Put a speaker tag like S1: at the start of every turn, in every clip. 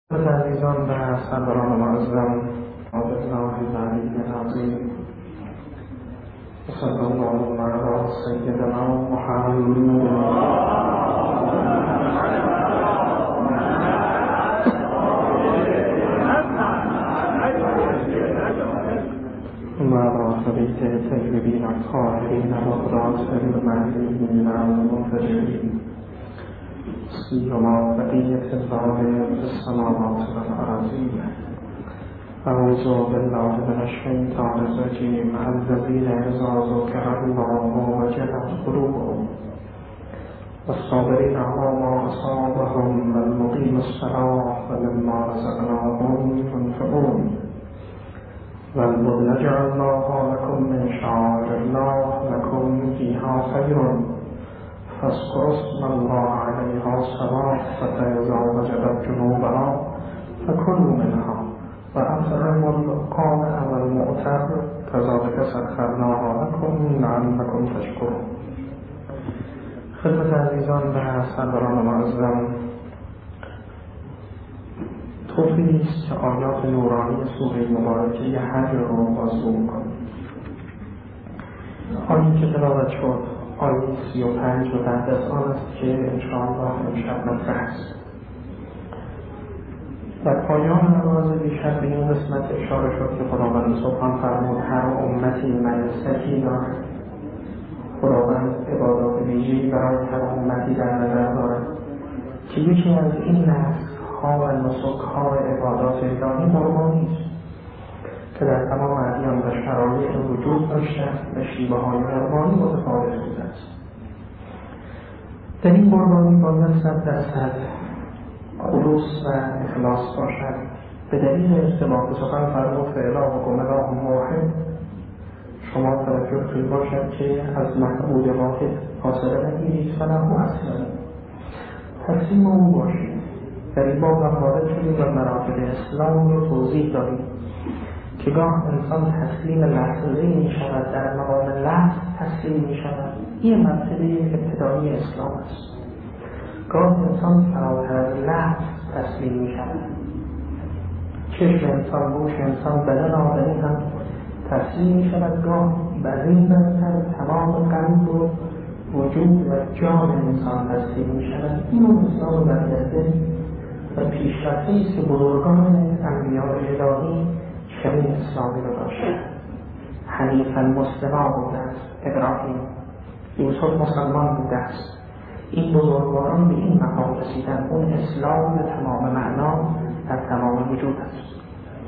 S1: عزیزان و سروران معظم عابدالله العلی العظیم صلی الله علی سیدنا محمد و علی بیت طیبین الطاهرین و قداس المهدیین المنتجبین سیما بقیة الله في السماوات والأراضين. أعوذ بالله من الشيطان الرجيم. الذين إذا ذكر الله وجلت قلوبهم والصابرين على ما أصابهم والمقيم الصلاة ومما رزقناهم ينفقون والبدن جعلناها لكم من شعائر الله لكم فيها خير فاذكروا اسم الله عليها صلافة إذا وجبت جنوبها فكلوا منها وأطعموا القانع والمعتر كذلك سخرناها لكم لعلكم تشكرون. خدمت عزیزان و سروران معظم، توفیقی است که آیات نورانی سوره مبارکه حج رو بازگو می‌کنیم. آیه که تلاوت شد آیه 35 و بعد از آن است که انشاءالله امشب مطرح است. در پایان نماز دیشب به این قسمت اشاره شد که خداوند سبحان فرمود هر امتی منسکی دارد. خداوند عبادات ویژه‌ای برای هر امتی در نظر دارد که یکی از این نسک‌ها و نسک‌ها عبادات الهی قربانی است که در تمام ادیان و شرایط وجود داشته و شیوه‌های قربانی متفاوت بوده است. در این قربانی باید 100% خلوص و اخلاص باشد. به دلیل ارتباط سخن فرمود فإلهکم اله واحد، شما توجهتون باشد که از معبود واحد فاصله نگیرید فله اسلموا، تسلیم او باشید. در این باب هم وارد شدیم و مراتب اسلام رو توضیح داریم که گاه انسان تسلیم لحظه‌ای می شود، در مقام لحظه تسلیم می شود. این مرتبه ابتدایی اسلام است. گاه انسان فراتر از لحظه تسلیم می شود. چشم انسان، گوش انسان، بدن آدمی هم تسلیم می شود. گاه بر این برتر تمام قلب و وجود و جان انسان تسلیم می شود. این اسلام برگرده و پیشرفته است که بزرگان انبیاء الهی چنین اسلامی رو داشته. حنیفاً مسلما بوده است ابراهیم، یوسف مسلمان بوده است. این بزرگواران به این مقام رسیدن. اون اسلام به تمام معنا در تمام وجود است.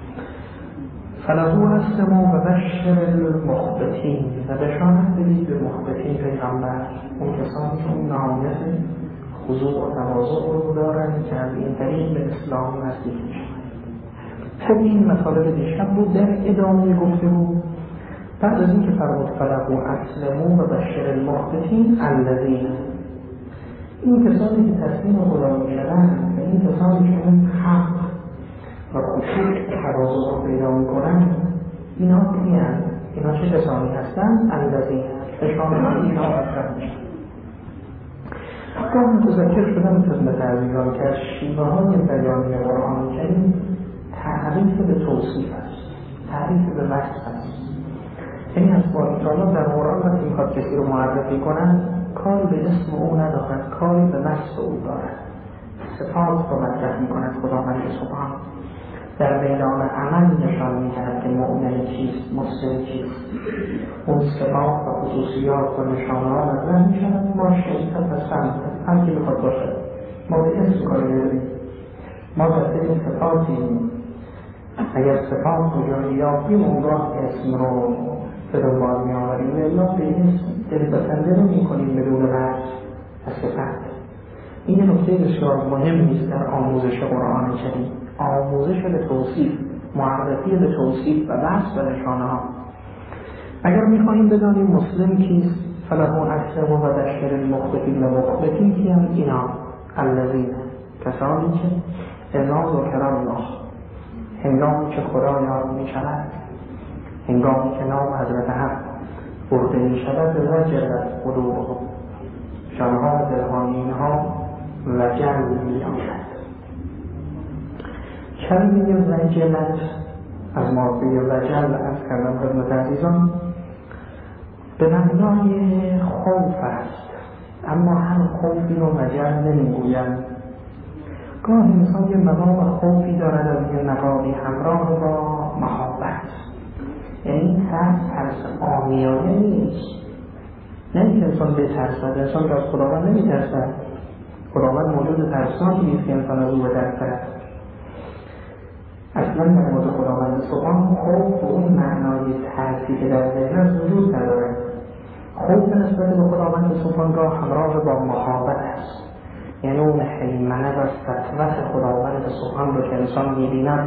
S1: فله اسلموا و بشر المخبتین، و بشارت بدید به مخبتین پیغمبر، اون کسانی که اون نهایت خضوع و تواضع رو دارند که از این طریق به اسلام نزدیک میشن. خب این مطالب دیشب بود. در ادامه گفتگو بعد از این که فرمود فله اسلموا و بشر المخبتین الذین، این کسانی که تسلیم خدا میشوند و این کسانی که اون حق و خشوع تواضع رو پیدا میکنند، اینا کیند؟ اینا چه کسانی هستند؟ الذین، اشاره اینا مطرح میشن. گاه متذکر شدم خدمت عزیزان که از شیوه‌های بیانی قرآن کریم تعریف به توصیف است، تعریف به وصف است. یعنی از بارکالله در قرآن وقتی میخواد کسی رو معرفی کنند کاری به اسم او ندارد، کاری به وصف او دارد. صفات رو مطرح میکند خداوند سبحان. در میدان عمل نشان میدهد که مؤمن چیست، مسلم چیست. اون صفات و خصوصیات و نشانه‌ها مطرح میشوند. ما شریعت و سنت هر کی بخواد باشد ما به اسم کاری نداریم. ما در این صفاتیم. اگر صفات کجایی یافتیم اونگاه اسم رو به دنبال میآوریم، الا به اسم دلبسنده رو میکنیم بدون وصف و صفت. این یه نکته بسیار مهمی است در آموزش قرآن کریم، آموزش به توصیف، معرفی به توصیف و وصف و نشانه ها. اگر میخواهیم بدانیم مسلم کیست، فله اسلموا و بشر المخبتین. و مخبتین کیند؟ اینا الذین، کسانی که اذا ذکر الله، هنگامی که خدا یاد می شود، هنگامی که نام حضرت حق برده می شود، وجلت قلوبهم، جانها و دلها اینها وجل می آید. کلمه وجلت از مافه وجل از کردم خدمت عزیزان به معنای خوف است، اما هم خوفی رو وجل نمیگویند. گاه انسان یه مقام خوفی دارد از یه مقامی همراه با محبت، یعنی ترس عامیانه نیست، نه که انسان بترسد. انسان که از خداوند نمیترسد، خداوند موجود ترسناکی نیست که انسان از او بترسد. اصلا در مورد خداوند سبحان خوف و اون معنای ترسی که در ذهن است وجود ندارد. خوف نسبت به خداوند سبحان گاه همراه با محبت است، یعنی اون حیمنه و سطوت خداوند سبحان رو که انسان می‌بیند،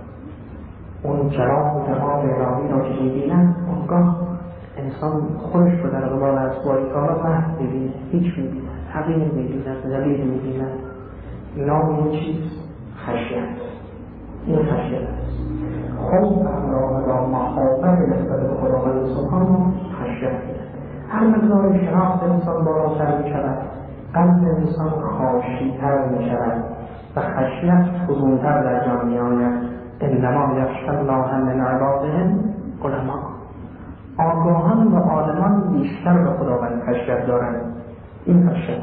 S1: اون جلال و جمال الهی رو که می‌بیند، اونگاه انسان خودش رو در قبال اسباری تعالی محو می‌بیند، هیچ می‌بیند، حقیر می‌بیند، ذلیل می‌بیند. نام این چیز خشیت، این خشیت است. خوف همراه با محبت نسبت به خداوند سبحان خشیت است. هر مقدار شناخت انسان بالاتر می‌شود، قلب انسان خاشی‌تر می‌شود و خشیت فزون‌تر در جان می‌آید. انما یخشی الله من عباده العلماء. آگاهان و عالمان بیشتر به خداوند خشیت دارند. این خشیت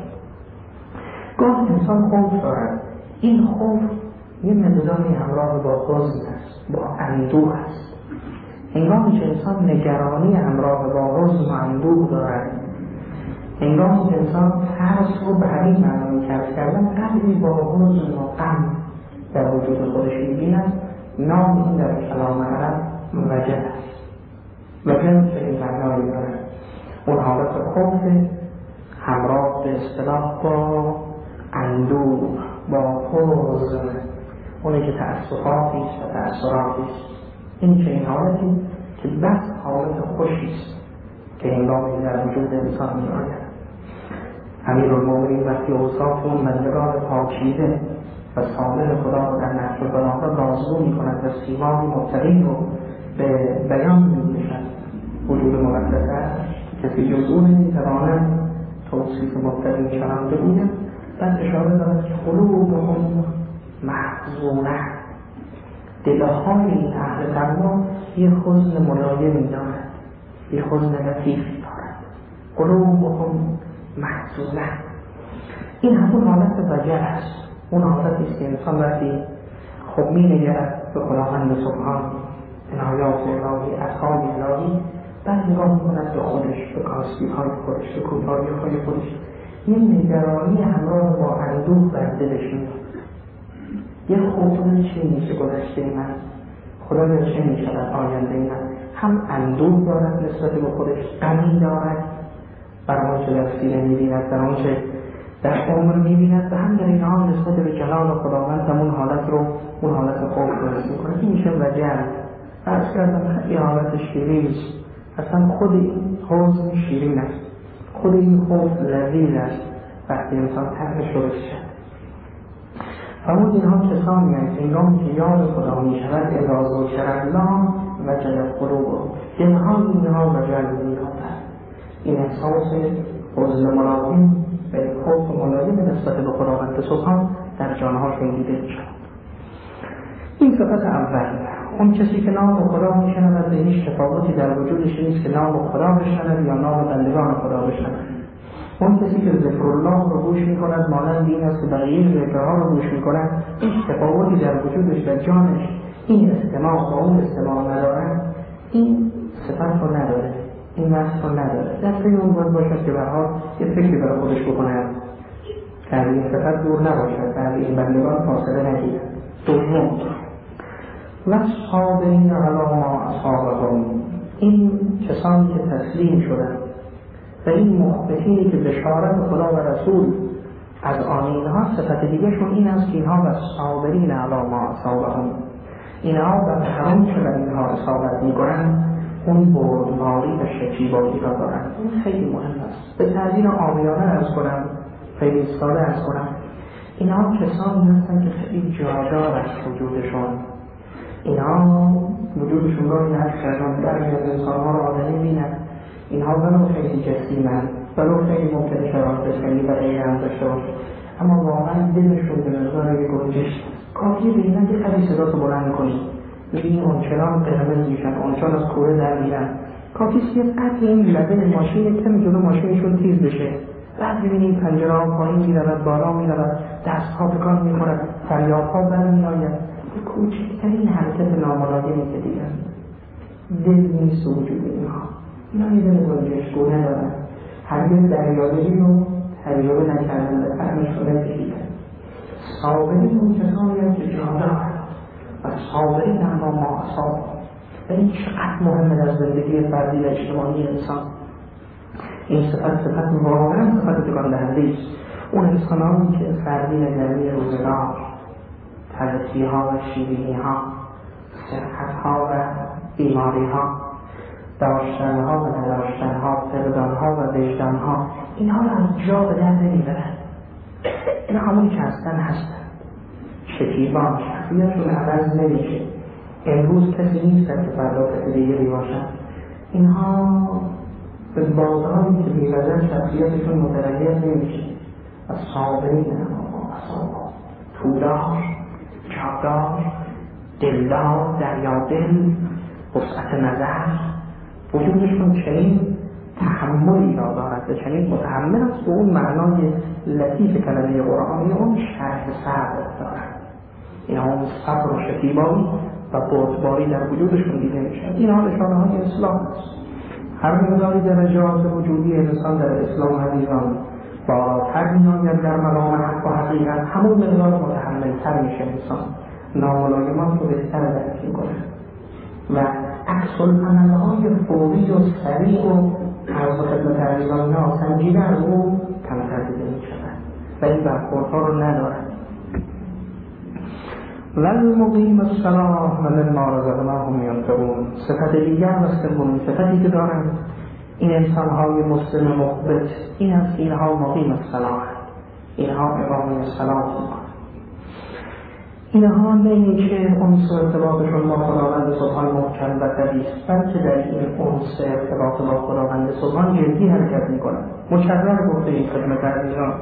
S1: گاه انسان خوف دارد، این خوف یه مقداری همراه با حزن است، با اندوه است. هنگامی که انسان نگرانی همراه با حزن و اندوه دارد، هنگامی که انسان ترس رو به همین معنی کسب کردن قدری با حزن و غم در وجود خودش می‌بیند، نام این در کلام عرب وجل است. وجل چه این معنایی دارد؟ اون حالت خوف همراه به اصطلاح با اندوه، با حزن، اونی که تأسفاتی است و تأثیراتی است. این چه این حالتی که بس حالت خوشی است که هنگامی در وجود انسان می‌آید. امیرالمومنین وقتی اوصاف اون بندگان پاکیزه و صالح خدا رو در نهج البلاغه بازگو می‌کند و سیمای متقین رو به بیان می‌کشد. وجود مقدس است، کسی جز او نمی‌تواند توصیف متقین چنان بگوید. بعد اشاره دارد که قلوبهم محزونه، دلهای این اهل تقوا یه حزن ملایمی دارد، یه حزن لطیفی دارد. قلوبهم محزونه، این همون حالت وجل است. اون حالتی است که انسان وقتی خب می‌نگرد به خداوند سبحان، عنایات الهی، عطای الهی، بعد نگاه می‌کند به خودش، به کاسبی‌های خودش، به کوتاهی‌های خودش، یه نگرانی همراه با اندوه بر دلش میاد. یه خوبونه چه میشه گذشته من، خدا در چه میشود آینده من. هم اندوه دارد نسبت به خودش، غمی دارد بر آنچه در سینه می‌بیند، در آنچه در عمر می‌بیند، و هم در این حال نسبت به جلال خداوند همون حالت رو، اون حالت خوف رو حس می‌کنه. این میشه وجل. فرض کردم خیلی حالت شیرین است، اصلا خود این حزن شیرین است، خود این خوف لذیذ است وقتی انسان طرحش رو بکشد. فرمود اینها کسانی هستند که هنگامی که یاد خدا می‌شود اذا ذکر الله وجلت قلوبهم، دل‌های اینها وجل می‌یابد. این احساس حزن ملایم و خوف ملایم نسبت به خداوند سبحان در جان‌هاشون دیده می‌شود. این صفت اول. اون کسی که نام خدا میشنود به هیچ تفاوتی در وجودش نیست که نام خدا بشنود یا نام بندگان خدا بشنود. اون کسی که ذکر الله رو گوش میکند مانند این است که بقیه ذکرها رو گوش میکند، هیچ تفاوتی در وجودش و جانش این استماع و اون استماع ندارد، این صفت رو نداره، این وصف رو نداره. در پی اون باید باشد که برها یه فکری برای خودش بکند که از این صفت دور نباشد، از این بندگان فاصله نگیرد. دوم، والصابرین علی ما اصابهم، این کسانی که تسلیم شدند و این مخبتینی که بشارت خدا و رسول از آن اینها، صفت دیگه شون این است که اینها والصابرین علی ما اصابهم، اینها بر همان که بر اینها اصابت میکنند اون بردباری و شکیبایی را دارند. این خیلی مهم است. به تعبیر عامیانه عرض کنم، خیلی ساده عرض کنم، اینها کسانی هستند که خیلی جادار است وجودشون. اینها وجودشون را این عرض کردن در از انسانها را آدمی بیند. اینها ولو خیلی جسیمند، ولو خیلی ممکنه شرایط خیلی و غیره هم داشته باشه، اما واقعا دلشون به مقدار یک گنجش کافیه ببینن که خیلی صدا تو بلند کنی، ببینی اونچنان قرمز میشن، اونچنان از کوره در میرن، کافیست یه قطع این لبه ماشین یک کمی جلو ماشینشون تیز بشه، بعد ببینی پنجره ها پایین میرود، بالا میرود، دستها بکان میخورد، فریادها بر میآید. کوچکترین حرکت ناملایمی که دیگر دل نیست وجود اینا یه دل گنجشگونه ندارن، هرگز دریادلی رو تجربه نکردن، به فهمشون نکشیدن. صابرین اون کسانی هم که جا دارن و صابرین اما ما اصاب. این چقدر مهمه در زندگی فردی و اجتماعی انسان. این صفت واقعا صفت تکان دهنده است. اون انسانانی که فردی نگرمی روزگار، تلخی ها و شیرینی ها، صحت ها و بیماری ها، داشتن ها و نداشتن ها، فقدان ها و وجدان ها، اینها رو از جا به در نمیبرن. این همونی که هستن شکیبان، شخصیتشون عوض نمیشه. امروز کسی نیستن که فردا کسی دیگری باشن. اینها به بازاری که می‌بزن شخصیتشون متغیر نمیشه. و صابرین اما تودار، جادار، دلدار، دریادل، وسعت نظر، وجودشون چنین تحملی را دارد و چنین متحمل است به اون معنای لطیف کلمه قرآنی، اون شرح صبر دارد. اینا اون صبر و شکیبایی و بردباری در وجودشون دیده میشن. اینها نشانه های اسلام است. هر مقداری درجات وجودی انسان در اسلام عزیزان بالاتر می‌آید در مقام حق و حقیقت، همون مقدار متحمل‌تر میشه انسان، ناملایمات رو بهتر درک می‌کنه و عکس العمل‌های فوری و سریع و عرض خدمت عزیزان ناسنجیده از او کمتر دیده می‌شود و این برخوردها رو ندارد. والمقیم الصلاة و مما رزقناهم ينفقون. صفت دیگر و سومین صفتی که دارند این انسان‌های مسلم مخبت این است که اینها مقیم الصلاة، اینها اقامه الصلاة می‌کنند. اینها نه اینکه انس ارتباطشون با خداوند سبحان محکم و قوی است، بلکه در این انس ارتباط با خداوند سبحان جدی حرکت می‌کنند. مکرر گفته این خدمت عزیزان،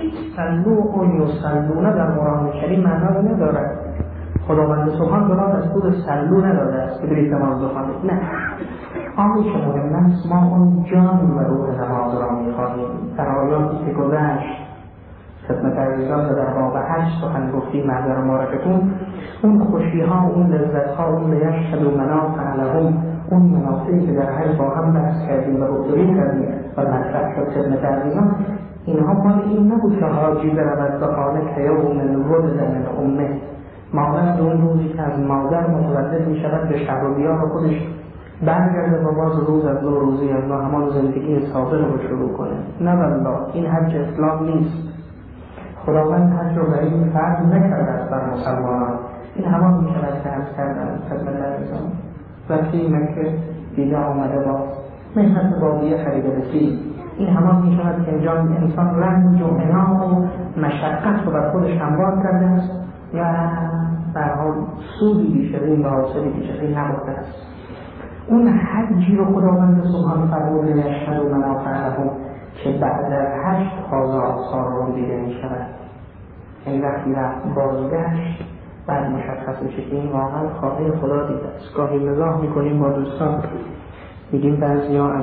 S1: صلو و یصلون در قرآن کریم معنا ندارد. خداوند سبحان برای دستور صلو نداده است که برید نماز بخوانید، نه. آنی که مهم است ما اون جان و روح نماز را می‌خوانیم. در آیاتی که گذشت خدمت عزیزان در باب 8 سخن گفتیم معذر مبارکتون، اون خوشی ها، اون لذت ها، اون لیشهدوا منافع لهم، اون منافعی که در حج با هم بحث کردیم و گفتگو کردیم و مطرح شد خدمت عزیزان، اینها مال این نبود که حاجی برود به خانه که یوم ولد من امه، مانند اون روزی که از مادر متولد می شود به شهر و دیار خودش برگرده و باز روز از دو روزی از همان زندگی سابق رو شروع کنه. نه والله، این حج اسلام نیست. خداوند حج رو برای این فرض نکرده است بر مسلمانان. این همان می شود که حج کردن خدمت عزیزان وقتی مکه دیده آمده با مهنت بادیه خریده رسید، این همان می شود که انسان رنج و عناء و مشقت رو بر خودش هموار کرده است و در حال سودی بیشترین و حاصلی بیشترین نبوده است. اون حجی رو خداوند سبحان فرموده لیشهدوا منافع لهم که بعد از حج تازه آثار رو دیده می شود. این وقتی رفت بازگشت بعد مشخص میشه که این واقعا خانه خدا دیده است. گاهی مزاح میکنیم با دوستان، میگیم بعضی ها از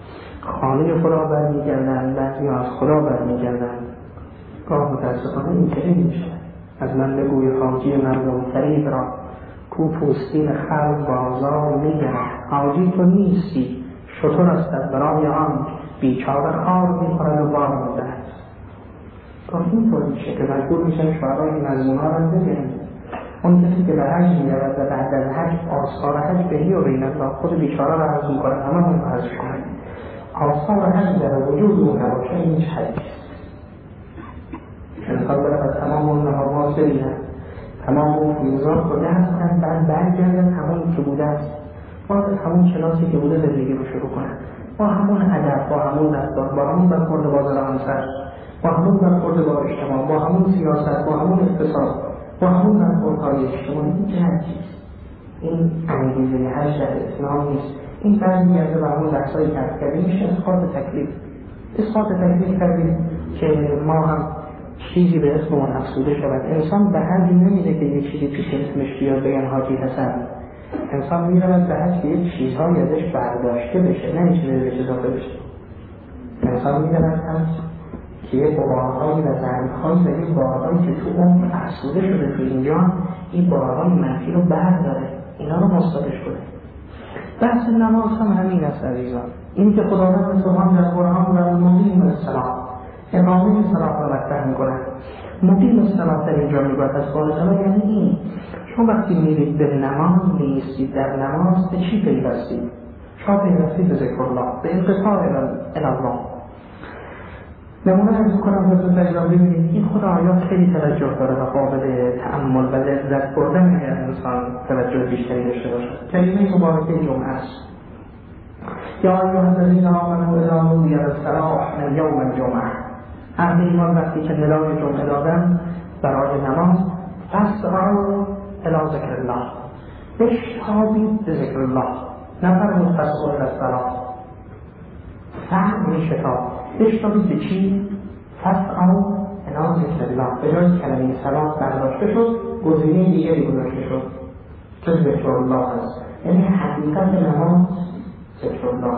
S1: خانه خدا برمیگردن، بعضی ها از خدا برمیگردن. گاه متاسفانه این چنین میشه. از من بگوی حاجی مردم فریب را کو پوستین خلق بازار میگرد، حاجی تو نیستی شطور است برای آن بیچاره خار میخورد و بار میدهد. گاه این طور میشه که مجبور میشن شعرهای این مضمون ها رو بگن. اون کسی که به حج میرود و بعد از حج آثار حج بهی و بین الله خود بیچاره رو عرض میکنه، همه هم عرض کنه آثار حج در وجود اون نباشه این چه حج است. انسان باید از تمام اون نهارماز ببینن، تمام اون فیوزات رو دست کنن، بعد برگردن همون که بوده است، باید همون کلاسی که بوده زندگی رو شروع کنن، با همون ادب، با همون رفتار، با همون برخورد با زن همسر، با همون برخورد با اجتماع، با همون سیاست، با همون اقتصاد، با همون برخوردهای اجتماعی. این چه حجی است؟ این انگیزه حج در اسلام نیست. این برمیگرده به همون بحثایی که عرض کردیم، میشه اسقاط تکلیف. اسقاط تکلیف کردیم که ما هم چیزی به اسم اون افسوده شود. انسان به حج نمیره که یک چیزی پیش اسمش بیاد بگن حاجی حسن. انسان میرود به حج که یک چیزهایی ازش برداشته بشه، نه چیزی بهش اضافه بشه. انسان میرود حج که یک بارهایی و ضربهایی و یک بارهایی که تو اون افسوده شده تو اینجا، این بارهای منفی رو برداره، اینا رو مثبتش کنه. بحث نماز هم همین است عزیزان. این که خداوند سبحان در قرآن و مقیم الصلاة، اقامه صلاة را مطرح می‌کند. مقیم الصلاة در اینجا میگوید از قول تعالی یعنی این شما وقتی میرید به نماز میایستید، در نماز به چی پیوستید؟ شما پیوستید به ذکر الله، به انقطاع الی الله. نمونه ارز کنم حضرت اجرام ببینید این خود آیات خیلی توجه داره و قابل تأمل و لذت بردن اگر انسان توجه بیشتری داشته باشد. کلمه مبارکه جمعه است. یا ایها الذین آمنوا اذا نودی للصلاة من یوم الجمعه. اهل ایمان وقتی که ندای جمعه دادن برای نماز، فاسعوا الی ذکر الله، بشتابید به ذکر الله. نفرمود فاسعوا الی الصلاة، فهم شتاب. بشتابید به چی؟ فاسعوا الی ذکر الله. به جای کلمه صلاة برداشته شد، گزینه دیگری گذاشته شد که ذکر الله است. یعنی حقیقت نماز ذکر الله.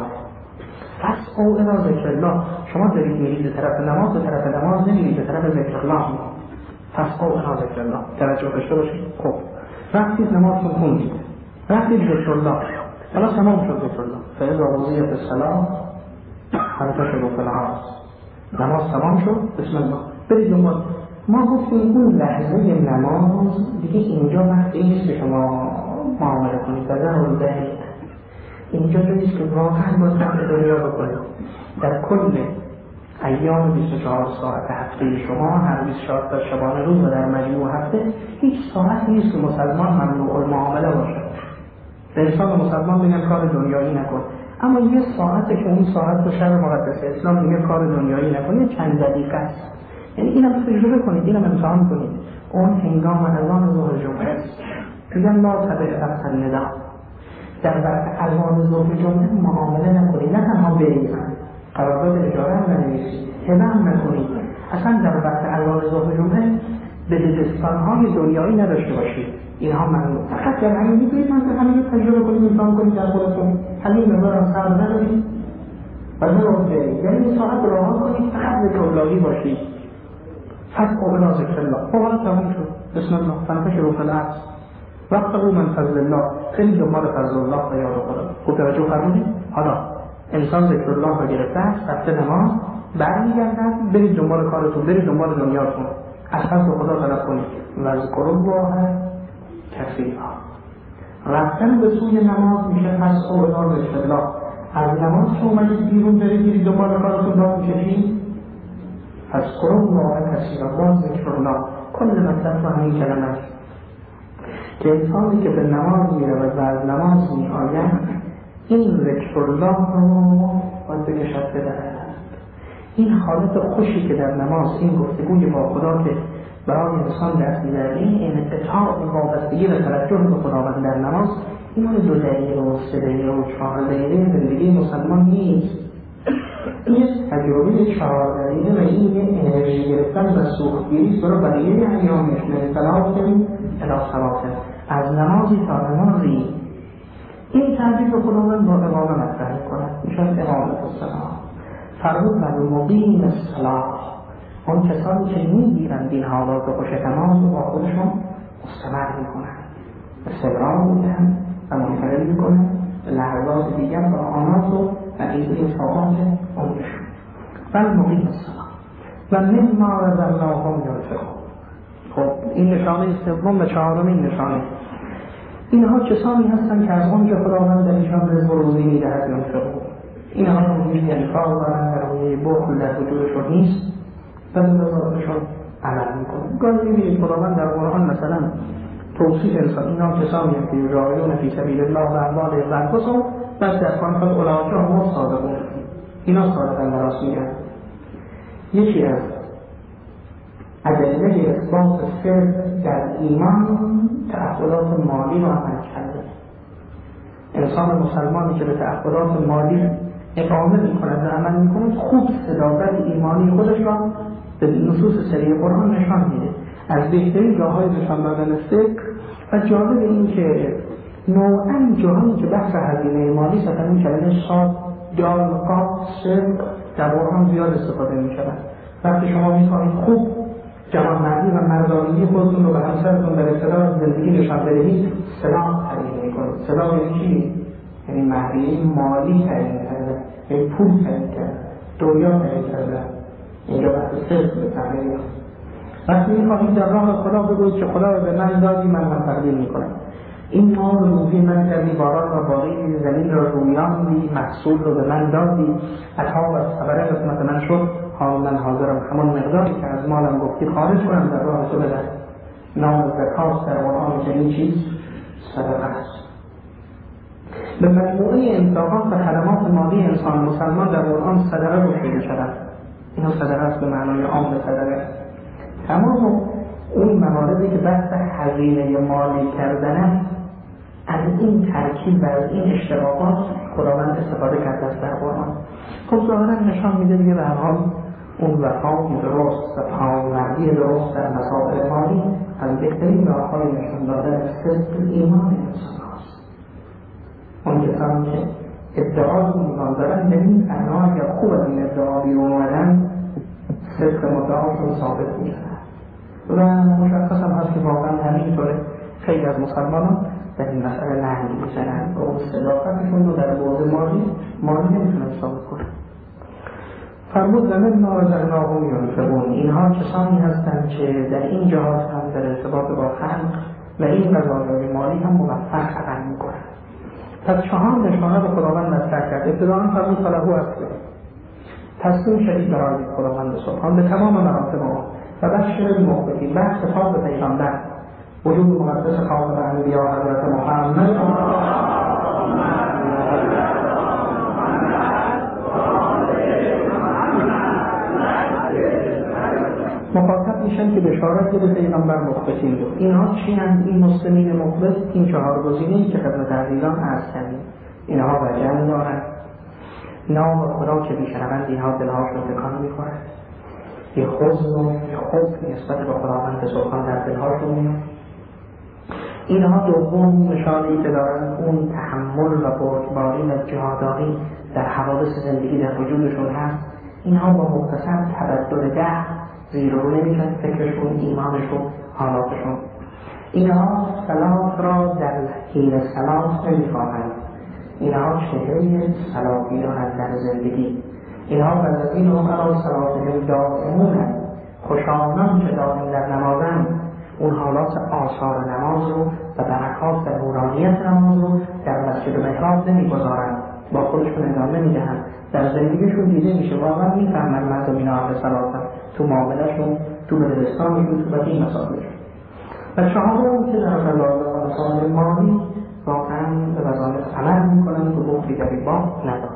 S1: فاسعوا الی ذکر الله. شما دارید میرید به طرف نماز، به طرف نماز نمیرید، به طرف ذکر الله. فاسعوا الی ذکر الله. توجه داشته باشید. خب وقتی نمازتون خوندید، وقتی ذکر الله، حالا تمام شد ذکر الله، فاذا قضیت الصلاة فانتشروا فی الارض. نماز تمام شد، بسم الله، برید دنبال. ما گفتیم اون لحظه نماز دیگه اینجا وقتی نیست که شما معامله کنید، بدن رو دهید. اینجا جاییست که واقعا با سمت دنیا بکنید. در کل ایام 24 ساعت هفته شما، هر 24 تا شبانه روز و در مجموع هفته، هیچ ساعت نیست که مسلمان ممنوع المعامله باشد. به انسان مسلمان بگن کار دنیایی نکن، اما یه ساعته که اون ساعت رو شب مقدس اسلام میگه کار دنیایی نکن، یه چند دقیقه است. یعنی اینم تجربه کنید، اینم امتحان کنید. اون هنگام اذان ظهر جمعه است، میگن لا تبع وقت النداء. در وقت اذان ظهر جمعه معامله نکنید، نه تنها برید قرارداد اجاره هم ننویسید، هبه هم نکنید، اصلا در وقت اذان ظهر جمعه به دستانهای دنیایی نداشته باشید. اینها ممنوع. فقط در همین میگوید من همین تجربه کنید، امتحان کنید در خودتون. همین مقدار هم صبر ندارید و نرو برید، یعنی ساعت راحت کنید، فقط ذکر اللهی باشید. فاسعوا الی ذکر الله. حالا تمام شد، بسم الله، فانتشروا فی الارض وابتغوا من فضل الله. خیلی دنبال فضل الله و یاد خدا. خوب توجه فرمودید. حالا انسان ذکر الله را گرفته است، رفته نماز، برمیگردد، برید دنبال کارتون، برید دنبال دنیاتون. از فضل خدا طلب کنید. واذکروا الله کثیرا. رفتن به سوی نماز میشه فاسعوا الی ذکر الله. از نماز که اومدید بیرون برید دنبال کارتون را میکشید، فاذکروا الله کثیرا و ذکر الله. کل مطلب تو همین کلمه است که انسانی که به نماز میرود و از نماز میآید، این ذکر الله رو باید بکشد بدهد. این حالت خوشی که در نماز، این گفتگوی با خدا که برای انسان دست می‌دهد، این انقطاع و وابستگی و توجه به خداوند در نماز، این 2 دقیقه و 3 دقیقه و 4 دقیقه زندگی مسلمان نیست. این تجربه 4 دقیقه و این انرژی گرفتن و سوختگیری برای بقیه ایامش من صلاة الی صلاة، از نمازی تا نمازی. این تعبیر رو خداوند با اقامه مطرح می‌کند، میشد اقامت الصلاة. فرمود بر مقیم الصلاة، اون کسانی که میگیرند این حالات خوش نماز رو با خودشون مستمر میکنن، استمرار میدن و منتقل میکنن به لحظات دیگر با آنات و عقیده ثابت عمرشون. بل مقیم الصلاة و مما رزقناهم ينفقون. خب این نشانه سوم و چهارمین نشانه، اینها کسانی هستند که از اون که خداوند در ایشان رزق و روزی میدهد ينفقون. اینها روزی انفاق دارند و روزی بخل در وجودشون نیست، بل بذارشون عمل میکنن. گاهی میبینید خداوند در قرآن مثلا توصیف انسان، اینا کسانی هستند که یجاهدون فی سبیل الله و اموالهم انفسهم، بس در قرآن خود اولئک هم الصادقون، اینا صادقان در راست میگن. یکی از ادله اثبات صدق در ایمان تعهدات مالی رو عمل کرده. انسان مسلمانی که به تعهدات مالی اقامه میکند و عمل میکند، خوب صداقت ایمانی خودش را به نصوص سری قرآن نشان میده. از بهترین جاهای نشان دادن صدق و جالب این که نوعاً جاهایی که بحث هزینه مالی مثلا این کلمه صاد دال قاف صدق در قرآن زیاد استفاده می‌شود. وقتی شما می‌خواهید خوب جوانمردی و مردانگی خودتون رو به همسرتون در ابتدا زندگی نشان بدهید، سلام تعیین می‌کنید. سلام یعنی چی؟ یعنی مهریه مالی تعیین کرده، یعنی پول تعیین کرده، دنیا تعیین کرده. اینجا بحث صدق به تعیین است. وقتی می‌خواهید در راه خدا بگویید که خدا به من دادی، من تقدیم می‌کنم. این مال روزی من کردی، باران را باقی، زمین را رویاندی، محصول رو به من دادی، عطا و ثمره قسمت من شد، حال من حاضرم همون مقداری که از مالم گفتی خارج کنم در راه تو بدم. نام زکات در قرآن چنین چیز صدقه است. به مجموعه انفاقات و خدمات مالی انسان مسلمان در قرآن صدقه گفته شود. اینا صدقه است به معنای عام صدقه. تمام اون مواردی که بحث هزینه مالی کردن از این ترکیب و از این اشتراکات خداوند استفاده کرده است در قرآن. خب ظاهرا نشان میده دیگه به هر حال اون وفای درست و پایمردی درست در مسائل مالی از بهترین راه‌های نشان دادن صدق ایمان انسان هاست. اون کسانی که ادعای ایمان دارن به این معنا اگر خوب از این ادعا بیرون اومدن صدق مدعاشون ثابت میشن و مشخص هم هست که واقعا همینطوره. خیلی از مسلمانان در این مسئله لنگ میزنن و اون صداقتشون رو در بعد مالی نمیتونن ثابت کنن. فرمود ومما رزقناهم ينفقون. اینها کسانی هستند که در این جهات هم در ارتباط با خلق و این قضایای مالی هم موفق عمل میکنن. پس 4 نشانه به خداوند مطرح کرد. ابتداء فرمود فله اسلم، تسلیم شدید برای خداوند سبحان به تمام مراتب ما و بشر المخبتین. بحث خاص پیغمبر وجود مقدس خاتم انبیا حضرت محمد مخاطب میشن که بشارت به پیغمبر مخبتین بود. اینها چی هستند؟ این مسلمین مخبت این 4 گزینه‌ای که خدمت عزیزان عرض کردیم اینها وجه دارند. نام خدا که میشنوند اینها دلهاشون تکان میخورد، یه حزن و خوف نسبت به خداوند سبحان در دلهاشون میاد. اینها دوم نشانه‌ای که دارن اون تحمل و بردباری و جهاداری در حوادث زندگی در وجودشون هست. اینها با مختصر تبدل ده زیر رو نمیشن فکرشون، ایمانشون، حالاتشون. اینها صلات را در حین صلات نمیخواهند. اینها چهره صلاحی دارند در زندگی. اینها والذین هم علی صلاتهم دائمون، خوشانان که دائم در نمازند. اون حالات آثار نماز رو و برکات و نورانیت نماز رو در مسجد محراب نمیگذارند، با خودشون ادامه میدهند. در زندگیشون دیده میشه، واقعا میفهمن مردم اینا اهل صلاتن، تو معاملهشون، تو بدبستانشون، تو بقیه مسائلشون. و 4 که در وظایف مالی واقعا به وظایف عمل میکنن، تو بخلی در این باب ندارن.